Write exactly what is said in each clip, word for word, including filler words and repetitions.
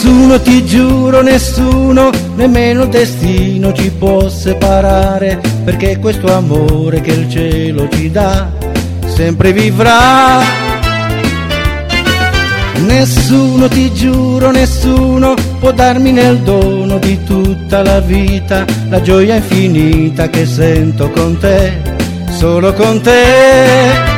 Nessuno, ti giuro, nessuno, nemmeno il destino ci può separare, perché questo amore che il cielo ci dà sempre vivrà. Nessuno, ti giuro, nessuno può darmi nel dono di tutta la vita la gioia infinita che sento con te, solo con te.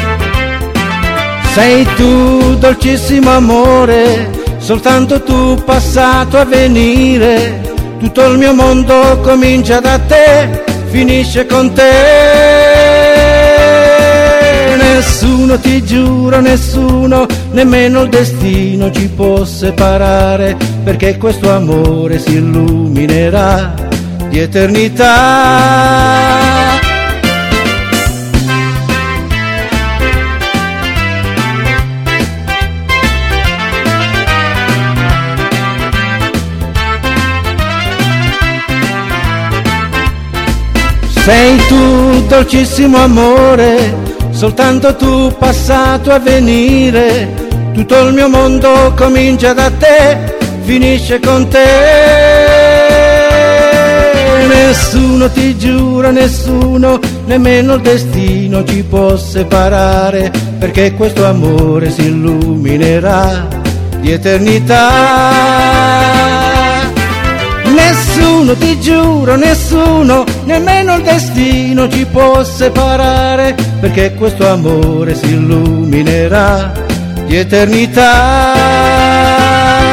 Sei tu, dolcissimo amore, soltanto tu, passato a venire. Tutto il mio mondo comincia da te, finisce con te. Nessuno, ti giuro, nessuno, nemmeno il destino ci può separare, perché questo amore si illuminerà di eternità. Sei tu, dolcissimo amore, soltanto tu, passato a venire. Tutto il mio mondo comincia da te, finisce con te. Nessuno, ti giuro, nessuno, nemmeno il destino ci può separare, perché questo amore si illuminerà di eternità. Nessuno, ti giuro, nessuno, nemmeno il destino ci può separare, perché questo amore si illuminerà di eternità.